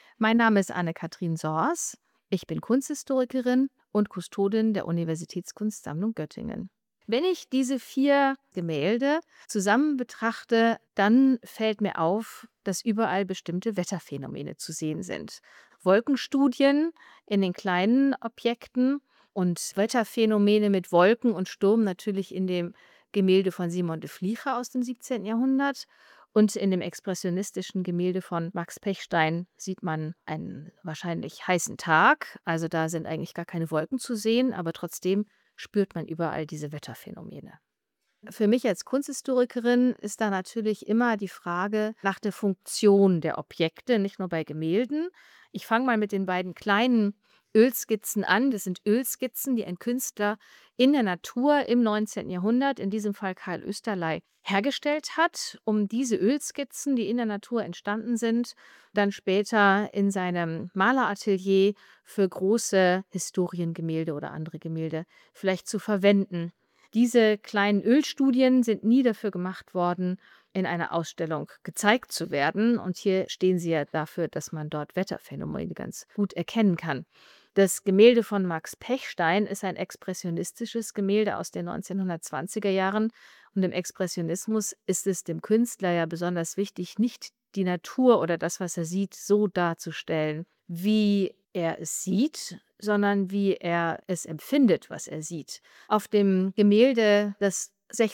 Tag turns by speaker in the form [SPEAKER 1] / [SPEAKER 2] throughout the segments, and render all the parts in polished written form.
[SPEAKER 1] Mein Name ist Anne-Kathrin Sohrs. Ich bin Kunsthistorikerin und Kustodin der Universitätskunstsammlung Göttingen. Wenn ich diese 4 Gemälde zusammen betrachte, dann fällt mir auf, dass überall bestimmte Wetterphänomene zu sehen sind. Wolkenstudien in den kleinen Objekten und Wetterphänomene mit Wolken und Sturm natürlich in dem Gemälde von Simon de Vlieger aus dem 17. Jahrhundert. Und in dem expressionistischen Gemälde von Max Pechstein sieht man einen wahrscheinlich heißen Tag. Also da sind eigentlich gar keine Wolken zu sehen, aber trotzdem spürt man überall diese Wetterphänomene. Für mich als Kunsthistorikerin ist da natürlich immer die Frage nach der Funktion der Objekte, nicht nur bei Gemälden. Ich fange mal mit den beiden kleinen Ölskizzen an. Das sind Ölskizzen, die ein Künstler in der Natur im 19. Jahrhundert, in diesem Fall Karl Oesterley, hergestellt hat, um diese Ölskizzen, die in der Natur entstanden sind, dann später in seinem Maleratelier für große Historiengemälde oder andere Gemälde vielleicht zu verwenden. Diese kleinen Ölstudien sind nie dafür gemacht worden, in einer Ausstellung gezeigt zu werden. Und hier stehen sie ja dafür, dass man dort Wetterphänomene ganz gut erkennen kann. Das Gemälde von Max Pechstein ist ein expressionistisches Gemälde aus den 1920er Jahren. Und im Expressionismus ist es dem Künstler ja besonders wichtig, nicht die Natur oder das, was er sieht, so darzustellen, wie er es sieht, sondern wie er es empfindet, was er sieht. Auf dem Gemälde, das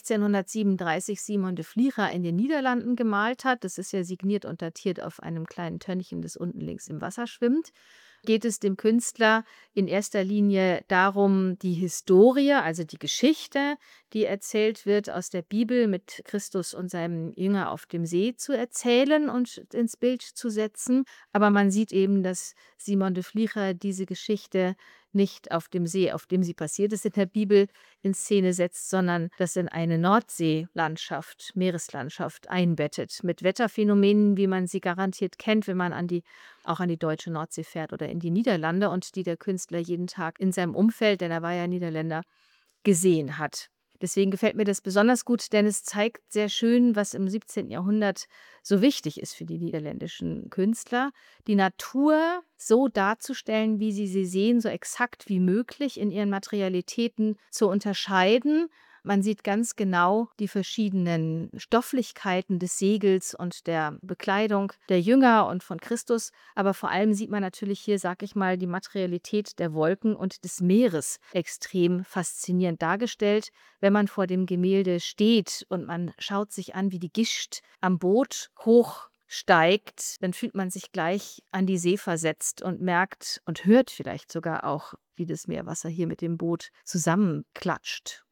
[SPEAKER 1] 1637 Simon de Vlieger in den Niederlanden gemalt hat, das ist ja signiert und datiert auf einem kleinen Tönnchen, das unten links im Wasser schwimmt, geht es dem Künstler in erster Linie darum, die Historie, also die Geschichte, die erzählt wird aus der Bibel mit Christus und seinem Jünger auf dem See zu erzählen und ins Bild zu setzen. Aber man sieht eben, dass Simon de Vlieger diese Geschichte nicht auf dem See, auf dem sie passiert ist, in der Bibel in Szene setzt, sondern das in eine Nordseelandschaft, Meereslandschaft einbettet, mit Wetterphänomenen, wie man sie garantiert kennt, wenn man auch an die deutsche Nordsee fährt oder in die Niederlande und die der Künstler jeden Tag in seinem Umfeld, denn er war ja Niederländer, gesehen hat. Deswegen gefällt mir das besonders gut, denn es zeigt sehr schön, was im 17. Jahrhundert so wichtig ist für die niederländischen Künstler, die Natur so darzustellen, wie sie sehen, so exakt wie möglich in ihren Materialitäten zu unterscheiden. Man sieht ganz genau die verschiedenen Stofflichkeiten des Segels und der Bekleidung der Jünger und von Christus. Aber vor allem sieht man natürlich hier, sag ich mal, die Materialität der Wolken und des Meeres extrem faszinierend dargestellt. Wenn man vor dem Gemälde steht und man schaut sich an, wie die Gischt am Boot hochsteigt, dann fühlt man sich gleich an die See versetzt und merkt und hört vielleicht sogar auch, wie das Meerwasser hier mit dem Boot zusammenklatscht.